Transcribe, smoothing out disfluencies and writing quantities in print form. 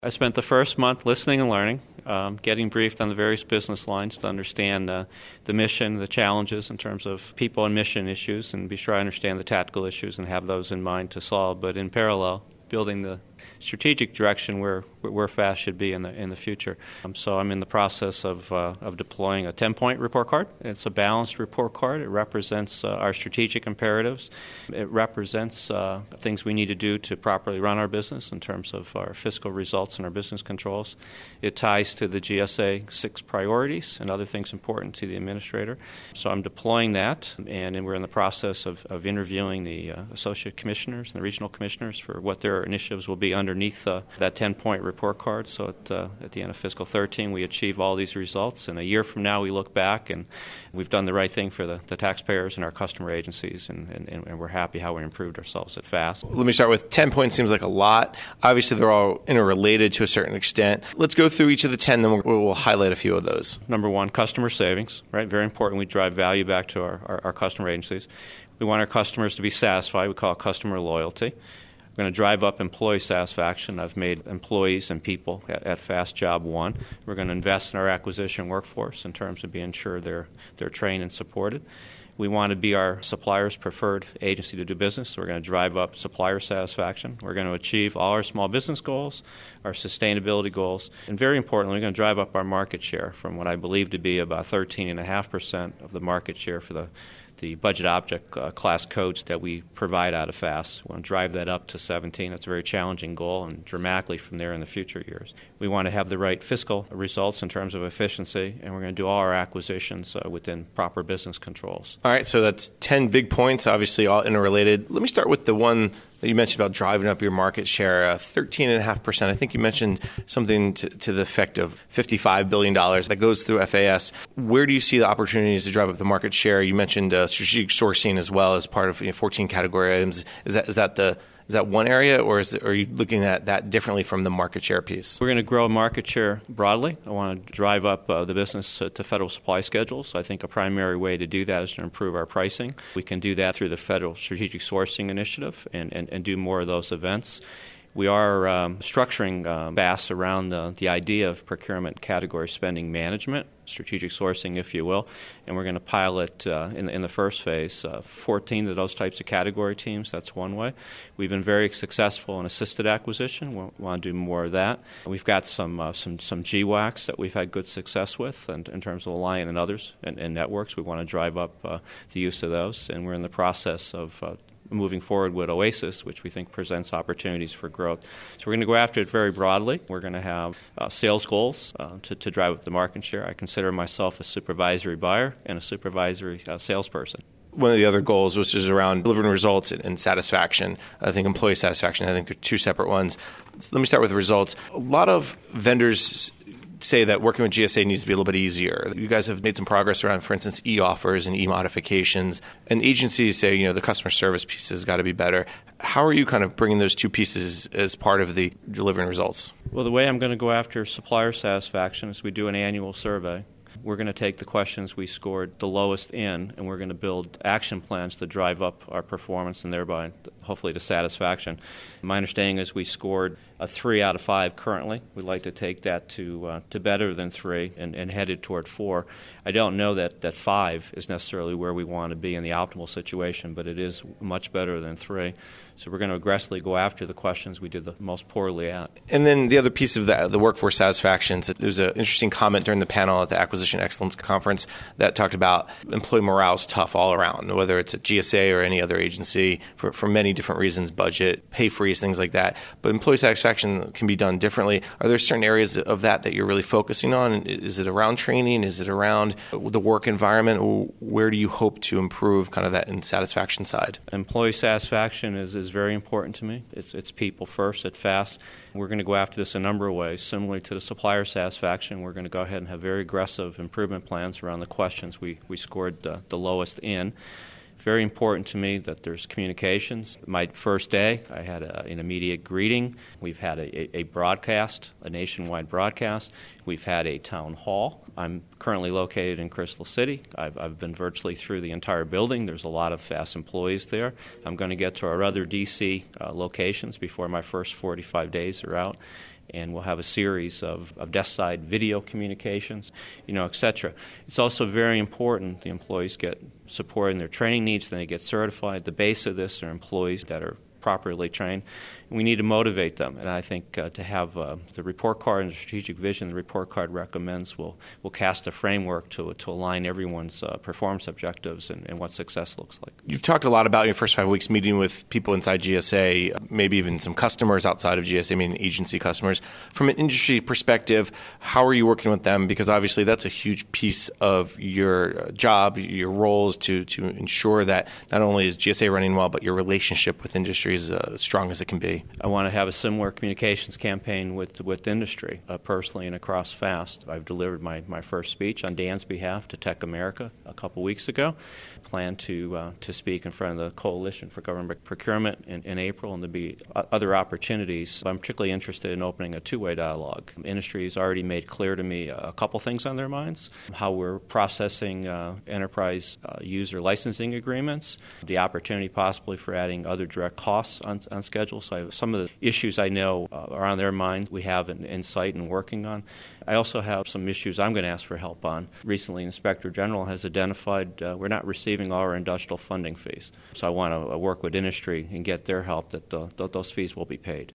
I spent the first month listening and learning, getting briefed on the various business lines to understand the mission, the challenges in terms of people and mission issues, and be sure I understand the tactical issues and have those in mind to solve. But in parallel, building the strategic direction where FAST should be in the future. So I'm in the process of deploying a 10-point report card. It's a balanced report card. It represents our strategic imperatives. It represents things we need to do to properly run our business in terms of our fiscal results and our business controls. It ties to the GSA 6 priorities and other things important to the administrator. So I'm deploying that, and we're in the process of interviewing the associate commissioners and the regional commissioners for what their initiatives will be underneath that 10-point report card. So at the end of fiscal 13, we achieve all these results. And a year from now, we look back and we've done the right thing for the taxpayers and our customer agencies, and we're happy how we improved ourselves at FAST. Let me start with 10 points. Seems like a lot. Obviously, they're all interrelated to a certain extent. Let's go through each of the 10, then we'll highlight a few of those. Number one, customer savings, right? Very important. We drive value back to our customer agencies. We want our customers to be satisfied. We call it customer loyalty. We're going to drive up employee satisfaction. I've made employees and people at FAST job one. We're going to invest in our acquisition workforce in terms of being sure they're trained and supported. We want to be our supplier's preferred agency to do business, so we're going to drive up supplier satisfaction. We're going to achieve all our small business goals, our sustainability goals, and very importantly, we're going to drive up our market share from what I believe to be about 13.5% of the market share for the budget object class codes that we provide out of FAST. We want to drive that up to 17. That's a very challenging goal, and dramatically from there in the future years. We want to have the right fiscal results in terms of efficiency, and we're going to do all our acquisitions within proper business controls. All right, so that's 10 big points, obviously all interrelated. Let me start with the one that you mentioned about driving up your market share, 13.5%. I think you mentioned something to the effect of $55 billion that goes through FAS. Where do you see the opportunities to drive up the market share? You mentioned strategic sourcing as well as part of 14 category items. Is that one area, or are you looking at that differently from the market share piece? We're going to grow market share broadly. I want to drive up the business to federal supply schedules. I think a primary way to do that is to improve our pricing. We can do that through the Federal Strategic Sourcing Initiative and do more of those events. We are structuring FAST around the idea of procurement category spending management, strategic sourcing, if you will, and we're going to pilot in the first phase 14 of those types of category teams. That's one way. We've been very successful in assisted acquisition. We want to do more of that. We've got some GWACs that we've had good success with, and in terms of Alliant and others and networks. We want to drive up the use of those, and we're in the process of moving forward with OASIS, which we think presents opportunities for growth. So we're going to go after it very broadly. We're going to have sales goals to drive up the market share. I consider myself a supervisory buyer and a supervisory salesperson. One of the other goals, which is around delivering results and satisfaction, I think employee satisfaction, I think they're two separate ones. So let me start with the results. A lot of vendors say that working with GSA needs to be a little bit easier. You guys have made some progress around, for instance, e-offers and e-modifications. And agencies say, the customer service piece has got to be better. How are you kind of bringing those two pieces as part of the delivering results? Well, the way I'm going to go after supplier satisfaction is we do an annual survey. We're going to take the questions we scored the lowest in, and we're going to build action plans to drive up our performance and thereby, hopefully, to satisfaction. My understanding is we scored a 3 out of 5 currently. We'd like to take that to better than 3 and headed toward 4. I don't know that 5 is necessarily where we want to be in the optimal situation, but it is much better than 3. So we're going to aggressively go after the questions we did the most poorly at. And then the other piece of the workforce satisfaction, there was an interesting comment during the panel at the Acquisition Excellence Conference that talked about employee morale is tough all around, whether it's at GSA or any other agency for many different reasons, budget, pay freeze, things like that. But employee satisfaction can be done differently. Are there certain areas of that you're really focusing on? Is it around training? Is it around the work environment? Where do you hope to improve kind of that in satisfaction side? Employee satisfaction is very important to me. It's people first at FAST. We're going to go after this a number of ways. Similarly to the supplier satisfaction, we're going to go ahead and have very aggressive improvement plans around the questions we scored the lowest in. Very important to me that there's communications. My first day, I had an immediate greeting. We've had a broadcast, a nationwide broadcast. We've had a town hall. I'm currently located in Crystal City. I've been virtually through the entire building. There's a lot of FAST employees there. I'm going to get to our other D.C. locations before my first 45 days are out. and we'll have a series of desk side video communications, etc. It's also very important the employees get support in their training needs, then they get certified. The base of this are employees that are properly trained. We need to motivate them, and I think to have the report card and the strategic vision the report card recommends will cast a framework to align everyone's performance objectives and what success looks like. You've talked a lot about your first 5 weeks meeting with people inside GSA, maybe even some customers outside of GSA, agency customers. From an industry perspective, how are you working with them? Because obviously that's a huge piece of your job, your role is to ensure that not only is GSA running well, but your relationship with industry is as strong as it can be. I want to have a similar communications campaign with industry, personally and across FAST. I've delivered my first speech on Dan's behalf to Tech America a couple weeks ago. Plan to speak in front of the Coalition for Government Procurement in April, and there'll be other opportunities. I'm particularly interested in opening a two-way dialogue. Industry has already made clear to me a couple things on their minds: how we're processing enterprise user licensing agreements, the opportunity possibly for adding other direct costs on schedule. So some of the issues I know are on their minds. We have an insight and working on. I also have some issues I'm going to ask for help on. Recently, Inspector General has identified we're not receiving all our industrial funding fees. So I want to work with industry and get their help that those fees will be paid.